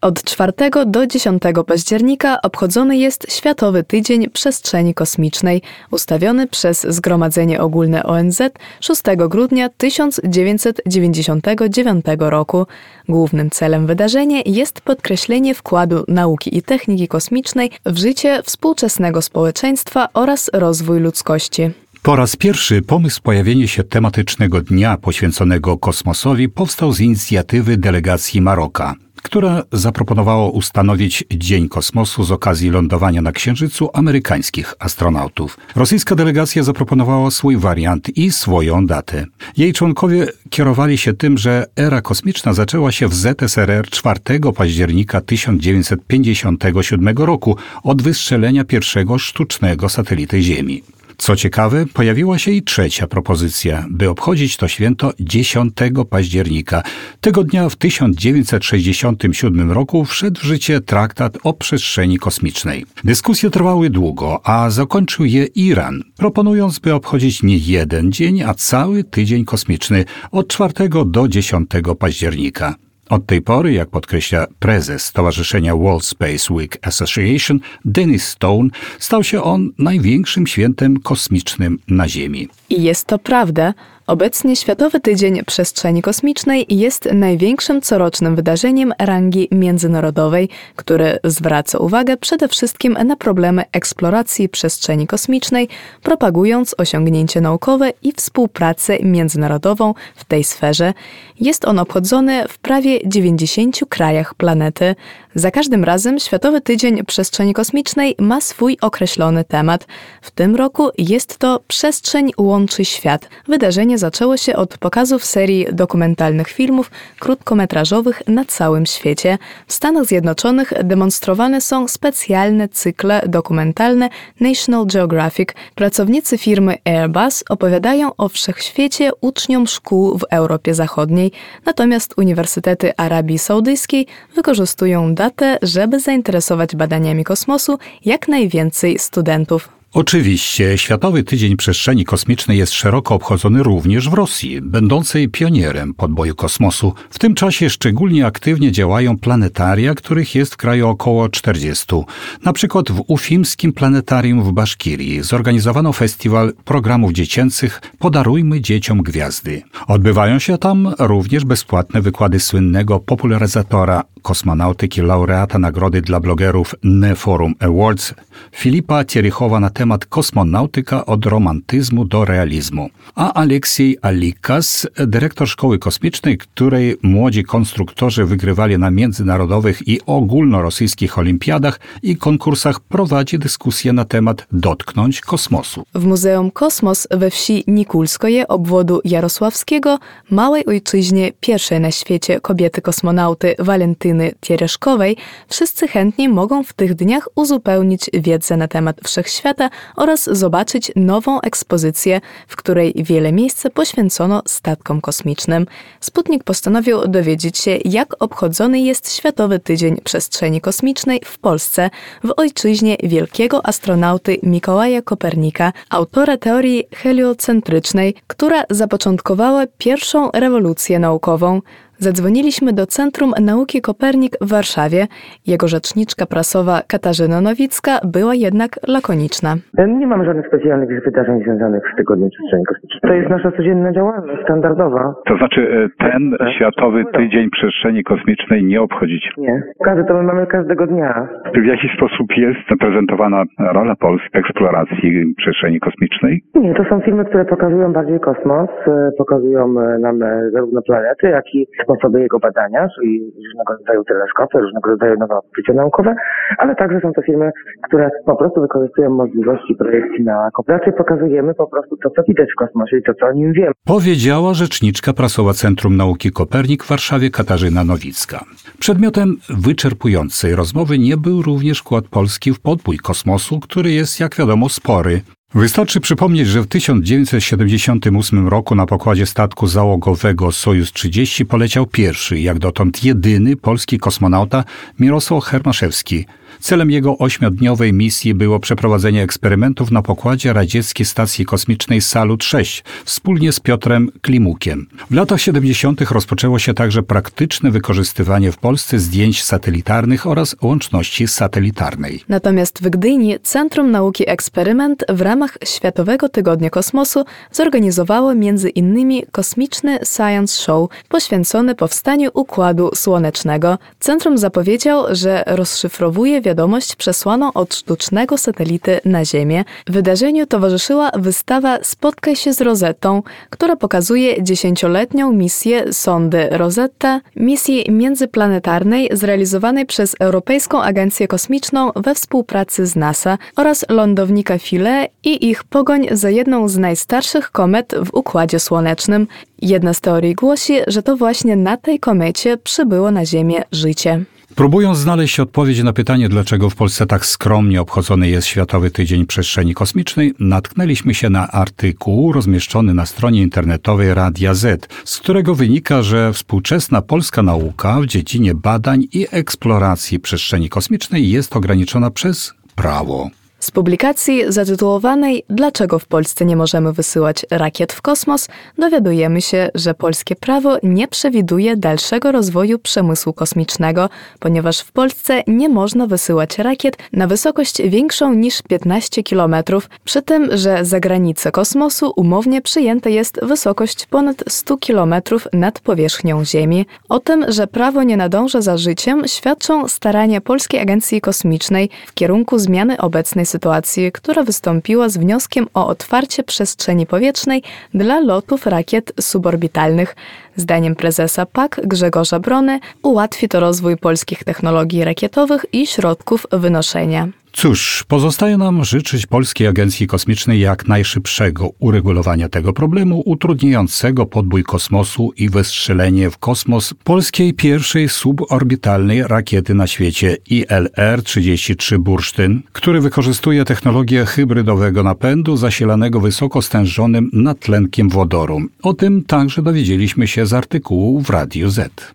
Od 4 do 10 października obchodzony jest Światowy Tydzień Przestrzeni Kosmicznej, ustawiony przez Zgromadzenie Ogólne ONZ 6 grudnia 1999 roku. Głównym celem wydarzenia jest podkreślenie wkładu nauki i techniki kosmicznej w życie współczesnego społeczeństwa oraz rozwój ludzkości. Po raz pierwszy pomysł pojawienia się tematycznego dnia poświęconego kosmosowi powstał z inicjatywy delegacji Maroka, która zaproponowała ustanowić Dzień Kosmosu z okazji lądowania na Księżycu amerykańskich astronautów. Rosyjska delegacja zaproponowała swój wariant i swoją datę. Jej członkowie kierowali się tym, że era kosmiczna zaczęła się w ZSRR 4 października 1957 roku od wystrzelenia pierwszego sztucznego satelity Ziemi. Co ciekawe, pojawiła się i trzecia propozycja, by obchodzić to święto 10 października. Tego dnia w 1967 roku wszedł w życie traktat o przestrzeni kosmicznej. Dyskusje trwały długo, a zakończył je Iran, proponując, by obchodzić nie jeden dzień, a cały tydzień kosmiczny od 4 do 10 października. Od tej pory, jak podkreśla prezes Stowarzyszenia World Space Week Association, Dennis Stone, stał się on największym świętem kosmicznym na Ziemi. I jest to prawda. Obecnie Światowy Tydzień Przestrzeni Kosmicznej jest największym corocznym wydarzeniem rangi międzynarodowej, który zwraca uwagę przede wszystkim na problemy eksploracji przestrzeni kosmicznej, propagując osiągnięcia naukowe i współpracę międzynarodową w tej sferze. Jest on obchodzony w prawie 90 krajach planety. Za każdym razem Światowy Tydzień Przestrzeni Kosmicznej ma swój określony temat. W tym roku jest to Przestrzeń łączy świat. Wydarzenie zaczęło się od pokazów serii dokumentalnych filmów krótkometrażowych na całym świecie. W Stanach Zjednoczonych demonstrowane są specjalne cykle dokumentalne National Geographic. Pracownicy firmy Airbus opowiadają o wszechświecie uczniom szkół w Europie Zachodniej, natomiast Uniwersytety Arabii Saudyjskiej wykorzystują datę, żeby zainteresować badaniami kosmosu jak najwięcej studentów. Oczywiście Światowy Tydzień Przestrzeni Kosmicznej jest szeroko obchodzony również w Rosji, będącej pionierem podboju kosmosu. W tym czasie szczególnie aktywnie działają planetaria, których jest w kraju około 40. Na przykład w Ufimskim Planetarium w Baszkirii zorganizowano festiwal programów dziecięcych Podarujmy dzieciom gwiazdy. Odbywają się tam również bezpłatne wykłady słynnego popularyzatora kosmonautyki, laureata nagrody dla blogerów Neforum Awards Filipa Cierychowa na temat kosmonautyka od romantyzmu do realizmu. A Aleksiej Alikas, dyrektor szkoły kosmicznej, której młodzi konstruktorzy wygrywali na międzynarodowych i ogólnorosyjskich olimpiadach i konkursach, prowadzi dyskusję na temat Dotknąć kosmosu. W Muzeum Kosmos we wsi Nikulskoje obwodu jarosławskiego, małej ojczyźnie pierwszej na świecie kobiety kosmonauty Walentyny Tereszkowej, wszyscy chętni mogą w tych dniach uzupełnić wiedzę na temat wszechświata oraz zobaczyć nową ekspozycję, w której wiele miejsca poświęcono statkom kosmicznym. Sputnik postanowił dowiedzieć się, jak obchodzony jest Światowy Tydzień Przestrzeni Kosmicznej w Polsce, w ojczyźnie wielkiego astronauty Mikołaja Kopernika, autora teorii heliocentrycznej, która zapoczątkowała pierwszą rewolucję naukową. Zadzwoniliśmy do Centrum Nauki Kopernik w Warszawie. Jego rzeczniczka prasowa Katarzyna Nowicka była jednak lakoniczna. Nie mamy żadnych specjalnych wydarzeń związanych z Tygodniem Przestrzeni Kosmicznej. To jest nasza codzienna działalność, standardowa. To znaczy ten Światowy Tydzień Przestrzeni Kosmicznej nie obchodzić? Nie. To my mamy każdego dnia. W jaki sposób jest zaprezentowana rola Polski w eksploracji przestrzeni kosmicznej? Nie, to są filmy, które pokazują bardziej kosmos, pokazują nam zarówno planety, jak i sposoby jego badania, czyli różnego rodzaju teleskopy, różnego rodzaju nowe odkrycia naukowe, ale także są to filmy, które po prostu wykorzystują możliwości projekcji na raczej pokazujemy po prostu to, co widać w kosmosie i to, co o nim wiemy. Powiedziała rzeczniczka prasowa Centrum Nauki Kopernik w Warszawie Katarzyna Nowicka. Przedmiotem wyczerpującej rozmowy nie był również wkład Polski w podbój kosmosu, który jest, jak wiadomo, spory. Wystarczy przypomnieć, że w 1978 roku na pokładzie statku załogowego Sojus 30 poleciał pierwszy, jak dotąd jedyny polski kosmonauta Mirosław Hermaszewski. Celem jego 8-dniowej misji było przeprowadzenie eksperymentów na pokładzie radzieckiej stacji kosmicznej Salut-6 wspólnie z Piotrem Klimukiem. W latach 70. rozpoczęło się także praktyczne wykorzystywanie w Polsce zdjęć satelitarnych oraz łączności satelitarnej. Natomiast w Gdyni Centrum Nauki Eksperyment w ramach Światowego Tygodnia Kosmosu zorganizowało między innymi kosmiczny Science Show poświęcony powstaniu Układu Słonecznego. Centrum zapowiedział, że rozszyfrowuje wiadomość przesłaną od sztucznego satelity na Ziemię. Wydarzeniu towarzyszyła wystawa Spotkaj się z Rosettą, która pokazuje 10-letnią misję sondy Rosetta, misji międzyplanetarnej zrealizowanej przez Europejską Agencję Kosmiczną we współpracy z NASA oraz lądownika Philae i ich pogoń za jedną z najstarszych komet w Układzie Słonecznym. Jedna z teorii głosi, że to właśnie na tej komecie przybyło na Ziemię życie. Próbując znaleźć odpowiedź na pytanie, dlaczego w Polsce tak skromnie obchodzony jest Światowy Tydzień Przestrzeni Kosmicznej, natknęliśmy się na artykuł rozmieszczony na stronie internetowej Radia Z, z którego wynika, że współczesna polska nauka w dziedzinie badań i eksploracji przestrzeni kosmicznej jest ograniczona przez prawo. Z publikacji zatytułowanej „Dlaczego w Polsce nie możemy wysyłać rakiet w kosmos” dowiadujemy się, że polskie prawo nie przewiduje dalszego rozwoju przemysłu kosmicznego, ponieważ w Polsce nie można wysyłać rakiet na wysokość większą niż 15 km, przy tym, że za granicę kosmosu umownie przyjęta jest wysokość ponad 100 km nad powierzchnią Ziemi. O tym, że prawo nie nadąża za życiem, świadczą starania Polskiej Agencji Kosmicznej w kierunku zmiany obecnej sytuacji, która wystąpiła z wnioskiem o otwarcie przestrzeni powietrznej dla lotów rakiet suborbitalnych. Zdaniem prezesa PAK Grzegorza Brony ułatwi to rozwój polskich technologii rakietowych i środków wynoszenia. Cóż, pozostaje nam życzyć Polskiej Agencji Kosmicznej jak najszybszego uregulowania tego problemu utrudniającego podbój kosmosu i wystrzelenie w kosmos polskiej pierwszej suborbitalnej rakiety na świecie ILR-33 Bursztyn, który wykorzystuje technologię hybrydowego napędu zasilanego wysoko stężonym natlenkiem wodoru. O tym także dowiedzieliśmy się z artykułu w Radiu Z.